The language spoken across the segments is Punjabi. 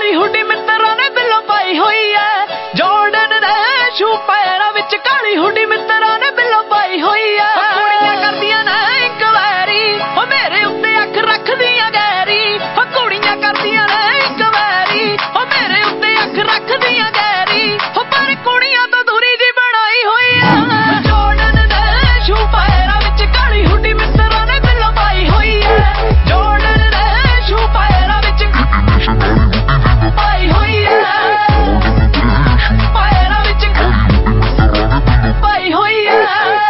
ਕਾਲੀ ਹੁੱਡੀ ਮਿੱਤਰਾਂ ਨੇ ਬਿੱਲੋਂ ਪਾਈ ਹੋਈ ਐ ਜੋਰਡਨ ਦੇ ਸ਼ੂ ਪੈਰਾਂ ਵਿੱਚ ਕਾਲੀ ਹੁੱਡੀ ਮਿੱਤਰਾਂ ਨੇ ਬਿੱਲੋਂ ਪਾਈ ਹੋਈ ਐ ਕੁੜੀਆਂ ਕਰਦੀਆਂ ਨੇ ਇਨਕੁਆਇਰੀ ਉਹ ਮੇਰੇ ਉੱਤੇ ਅੱਖ ਰੱਖਦੀਆਂ ਗੈਰੀ ਉਹ ਕੁੜੀਆਂ ਕਰਦੀਆਂ ਨੇ ਇਨਕੁਆਇਰੀ ਉਹ ਮੇਰੇ ਉੱਤੇ ਅੱਖ ਰੱਖਦੀਆਂ ਗੈਰੀ ਉਹ ਪਰ ਕੁੜੀਆਂ ਤੋਂ ਦੂਰੀ ਜੀ ਬਣਾਈ ਹੋਈ ਐ ਜੋਰਡਨ ਦੇ ਸ਼ੂ ਪੈਰਾਂ ਵਿੱਚ ਕਾਲੀ ਹੁੱਡੀ ਮਿੱਤਰਾਂ ਨੇ ਬਿੱਲੋਂ ਪਾਈ ਹੋਈ ਐ ਜੋਰਡਨ ਦੇ ਸ਼ੂ ਪੈਰਾਂ ਵਿੱਚ ਪਾਈ ਹੋਈ ਐ ਪੈਰਾਂ ਵਿੱਚ ਪਾਈ ਹੋਈ ਐ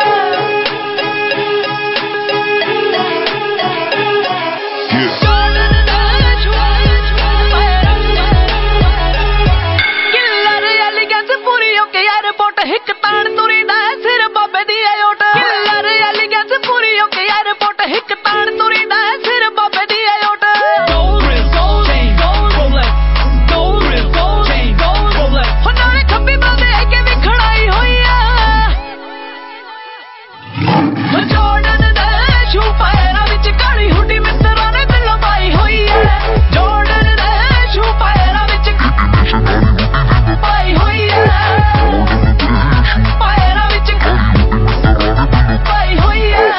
ਹਿੱਕ ਤਾਣ ਤੁਰੀ ਦਾ ਸਿਰ ਬਾਬੇ ਦੀ ਓਟ ਕਿਲਰ ਐਲੀਗੈਂਸ ਪੂਰੀ ਹੋ ਕੇ 에어ਪੋਰਟ ਹਿੱਕ ਤਾਣ ਤੁਰੀ ਦਾ ਸਿਰ ਬਾਬੇ ਦੀ ਓਟ ਹੁਣ ਨਾਲੇ ਖੱਬੀ ਬੰਦੇ ਆ ਕੇ ਵੀ ਖੜਾਈ ਹੋਈ ਆ ਜੋਰਡਨ ਦੇ ਸ਼ੂ ਪੈਰਾਂ ਵਿੱਚ ਕਾਲੀ ਹੁੱਡੀ ਮਿੱਤਰਾਂ ਨੇ ਬਿੱਲੋਂ ਪਾਈ ਹੋਈ ਐ ਜੋਰਡਨ ਦੇ ਸ਼ੂ ਪੈਰਾਂ ਵਿੱਚ ਪਾਈ ਹੋਈ ਐ ਪੈਰਾਂ ਵਿੱਚ ਪਾਈ ਹੋਈ ਐ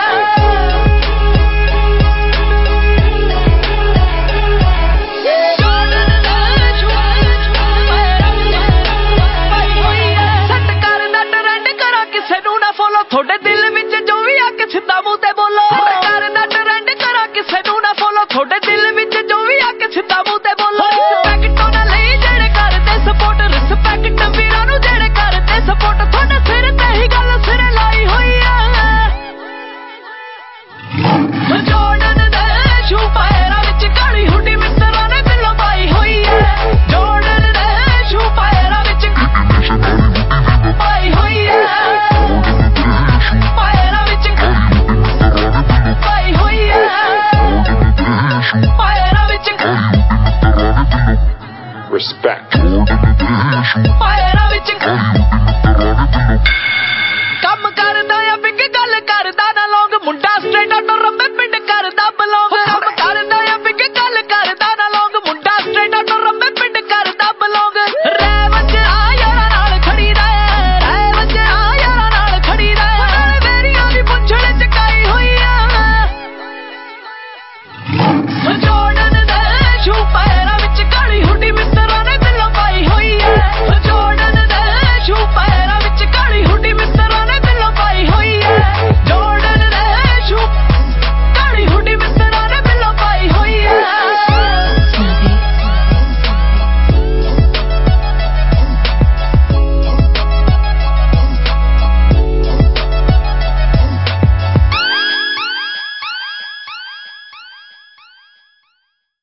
ਜੋਰਡਨ ਦੇ ਸ਼ੂ ਪੈਰਾਂ ਵਿੱਚ ਪਾਈ ਹੋਈ ਐ ਸੈੱਟ ਕਰਦਾ ਟਰੈਂਡ ਕਰਾਂ ਕਿਸੇ ਨੂੰ ਨਾ ਫੋਲੋ ਤੁਹਾਡੇ ਦਿਲ ਵਿੱਚ ਜੋ ਵੀ ਆ ਕੇ ਸਿੱਧਾ ਮੂੰਹ ਤੇ ਬੋਲੋ ਸੈੱਟ ਕਰਦਾ ਟਰੈਂਡ ਕਰਾਂ ਕਿਸੇ ਨੂੰ ਨਾ ਫੋਲੋ ਤੁਹਾਡੇ ਦਿਲ ਵਿੱਚ ਜੋ ਵੀ ਆ ਕੇ ਸਿੱਧਾ ਮੂੰਹ ਤੇ ਬੋਲੋ ਰਿਸਪੈਕਟ ਉਹਨਾਂ ਲਈ ਜਿਹੜੇ ਕਰਦੇ ਸਪੋਰਟ ਰਿਸਪੈਕਟ ਵੀਰਾਂ ਨੂੰ ਜਿਹੜੇ ਕਰਦੇ ਸਪੋਰਟ ਤੁਹਾਡੇ ਸਿਰ ਤੇ ਹੀ ਗੱਲ ਸਿਰੇ ਲਾਈ ਹੋਈ ਐ ਜੋਰਡਨ ਦੇ ਸ਼ੂ ਪੈਰਾਂ ਵਿੱਚ ਕਾਲੀ ਹੁੱਡੀ ਮਿੱਤਰਾਂ ਨੇ ਬਿੱਲੋਂ ਪਾਈ ਹੋਈ ਐ ਜੋਰਡਨ ਦੇ ਸ਼ੂ ਪੈਰਾਂ ਵਿੱਚ ਪਾਈ ਹੋਈ ਐ ਪੈਰਾਂ ਵਿੱਚ ਪਾਈ ਹੋਈ ਐ ਪੈਰਾਂ ਵਿੱਚ Respect. ਪੈਰਾਂ ਵਿੱਚ